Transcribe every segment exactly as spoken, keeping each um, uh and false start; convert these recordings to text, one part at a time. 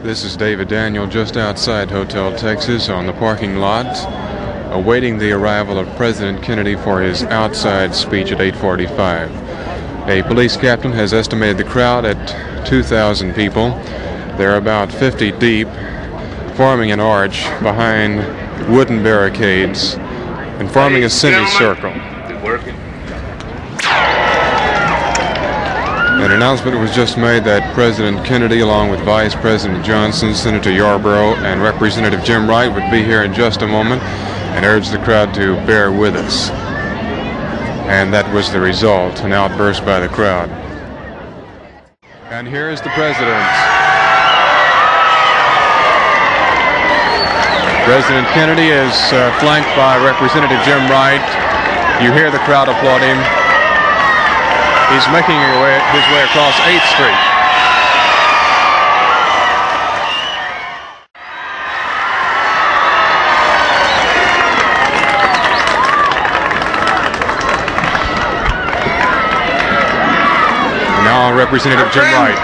This is David Daniel just outside Hotel Texas on the parking lot, awaiting the arrival of President Kennedy for his outside speech at eight forty-five. A police captain has estimated the crowd at two thousand people. They're about fifty deep, forming an arch behind wooden barricades and forming a semicircle. An announcement was just made that President Kennedy, along with Vice President Johnson, Senator Yarborough, and Representative Jim Wright would be here in just a moment, and urged the crowd to bear with us. And that was the result, an outburst by the crowd. And here is the President. President Kennedy is uh, flanked by Representative Jim Wright. You hear the crowd applaud him. He's making his way, his way across eighth street. Now Representative Jim Wright.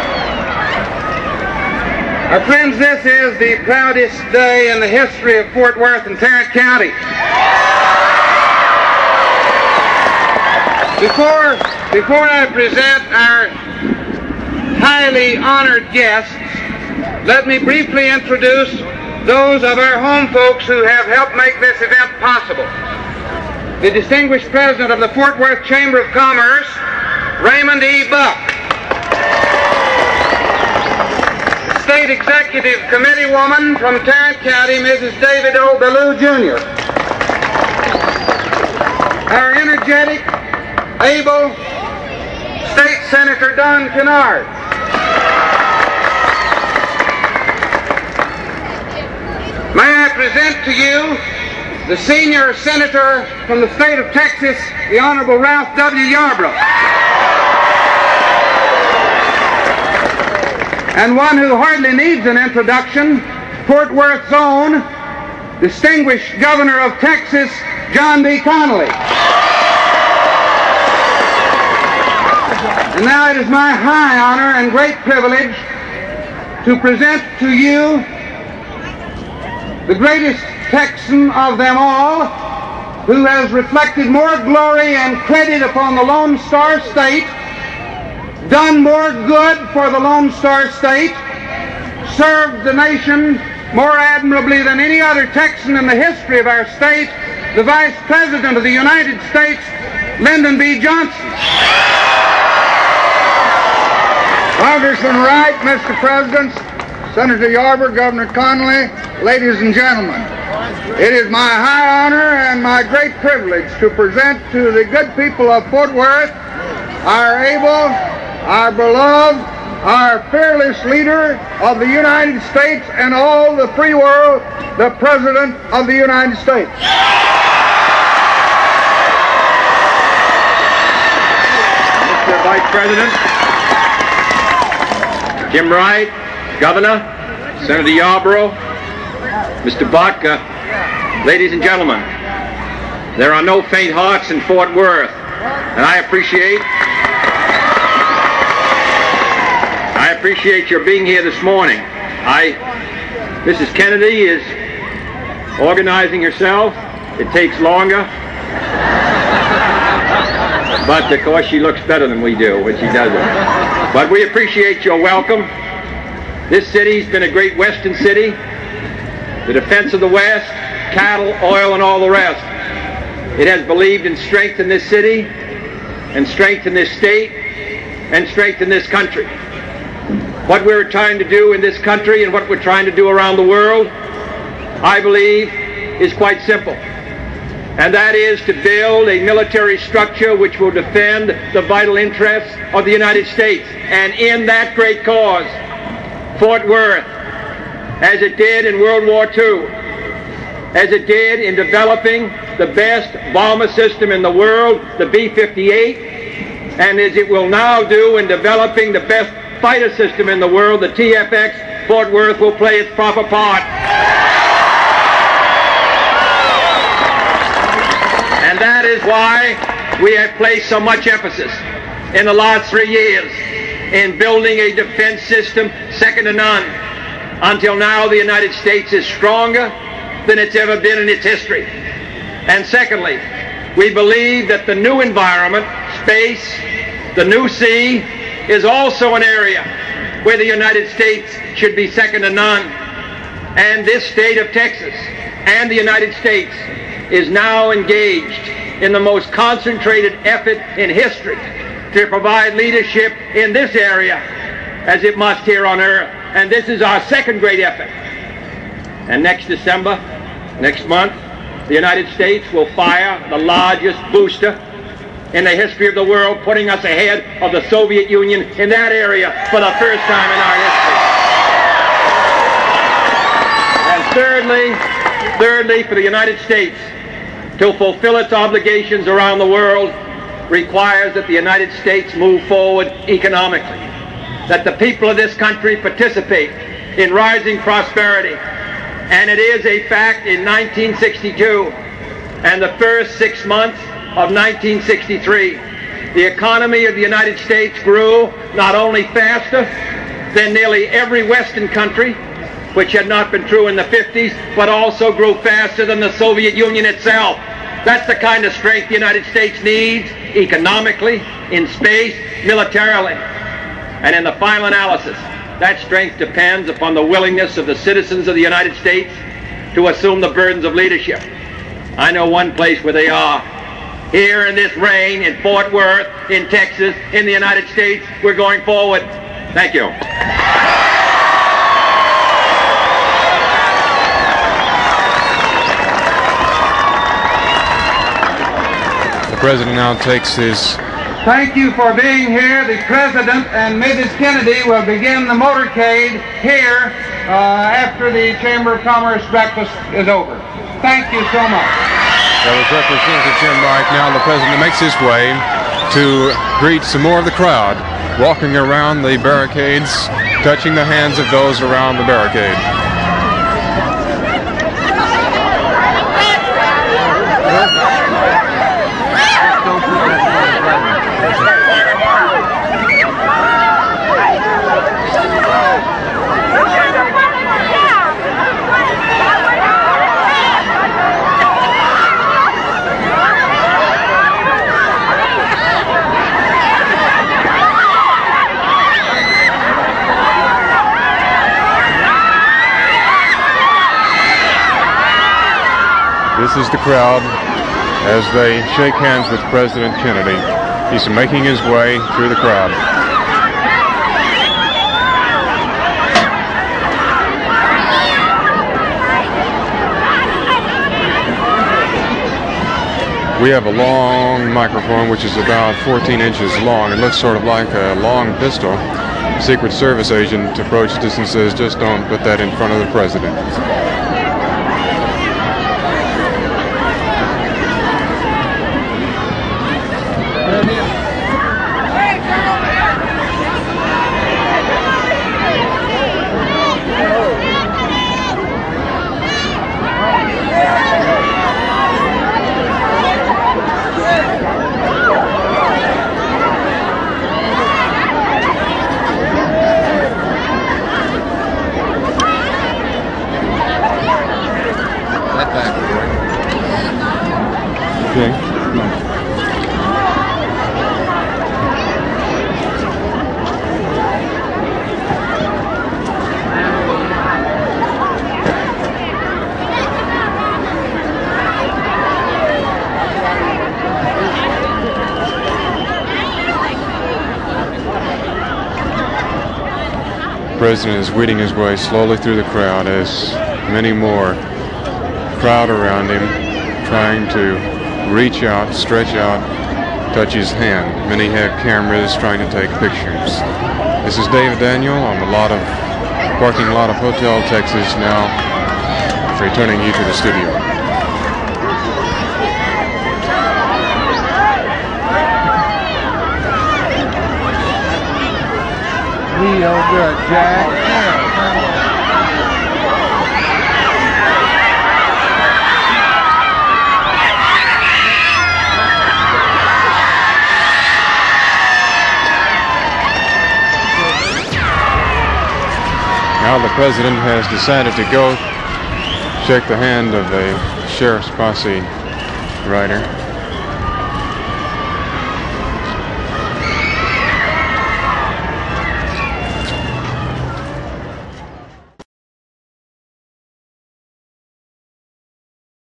Our friends, this is the proudest day in the history of Fort Worth and Tarrant County. Before, before I present our highly honored guests, let me briefly introduce those of our home folks who have helped make this event possible. The distinguished president of the Fort Worth Chamber of Commerce, Raymond E. Buck. State Executive Committee woman from Tarrant County, Missus David O. Ballou, Junior Our energetic, able State Senator Don Kennard. May I present to you the senior senator from the state of Texas, the Honorable Ralph W. Yarborough. And one who hardly needs an introduction, Fort Worth's own distinguished Governor of Texas, John B. Connally. And now it is my high honor and great privilege to present to you the greatest Texan of them all, who has reflected more glory and credit upon the Lone Star State, done more good for the Lone Star State, served the nation more admirably than any other Texan in the history of our state, the Vice President of the United States, Lyndon B. Johnson. Congressman Wright, Mister President, Senator Yarborough, Governor Connally, ladies and gentlemen, it is my high honor and my great privilege to present to the good people of Fort Worth our able, our beloved, our fearless leader of the United States and all the free world, the President of the United States. Mister Vice President, Jim Wright, Governor, Senator Yarborough, Mister Buck, uh, ladies and gentlemen, there are no faint hearts in Fort Worth, and I appreciate I appreciate your being here this morning. I, Missus Kennedy is organizing herself. It takes longer, but of course she looks better than we do when she does it. But we appreciate your welcome. This city's been a great western city, the defense of the West, cattle, oil, and all the rest. It has believed in strength in this city, and strength in this state, and strength in this country. What we're trying to do in this country and what we're trying to do around the world, I believe, is quite simple. And that is to build a military structure which will defend the vital interests of the United States. And in that great cause, Fort Worth, as it did in World War Two, as it did in developing the best bomber system in the world, the B fifty-eight, and as it will now do in developing the best fighter system in the world, the T F X, Fort Worth will play its proper part. And that is why we have placed so much emphasis in the last three years in building a defense system second to none, Until now, the United States is stronger than it's ever been in its history. And secondly, we believe that the new environment, space, the new sea, is also an area where the United States should be second to none. And this state of Texas and the United States is now engaged in the most concentrated effort in history to provide leadership in this area as it must here on earth. And this is our second great effort. And next December, next month, the United States will fire the largest booster in the history of the world, putting us ahead of the Soviet Union in that area for the first time in our history. And thirdly, thirdly, for the United States to fulfill its obligations around the world requires that the United States move forward economically, that the people of this country participate in rising prosperity. And it is a fact in nineteen sixty-two and the first six months of nineteen sixty-three, the economy of the United States grew not only faster than nearly every Western country, which had not been true in the fifties, but also grew faster than the Soviet Union itself. That's the kind of strength the United States needs economically, in space, militarily. And in the final analysis, that strength depends upon the willingness of the citizens of the United States to assume the burdens of leadership. I know one place where they are. Here in this rain, in Fort Worth, in Texas, in the United States, we're going forward. Thank you. The President now takes his... Thank you for being here. The President and Missus Kennedy will begin the motorcade here uh, after the Chamber of Commerce breakfast is over. Thank you so much. That was Representative Jim Wright. Now the President makes his way to greet some more of the crowd, walking around the barricades, touching the hands of those around the barricade. This is the crowd as they shake hands with President Kennedy. He's making his way through the crowd. We have a long microphone which is about fourteen inches long. It looks sort of like a long pistol. The Secret Service agent approached us and says, just don't put that in front of the President. The President is weeding his way slowly through the crowd as many more crowd around him, trying to reach out, stretch out, touch his hand. Many have cameras trying to take pictures. This is David Daniel on the lot of parking lot of Hotel Texas, now returning you to the studio. Real good, Jack. Now the president has decided to go shake the hand of a sheriff's posse rider.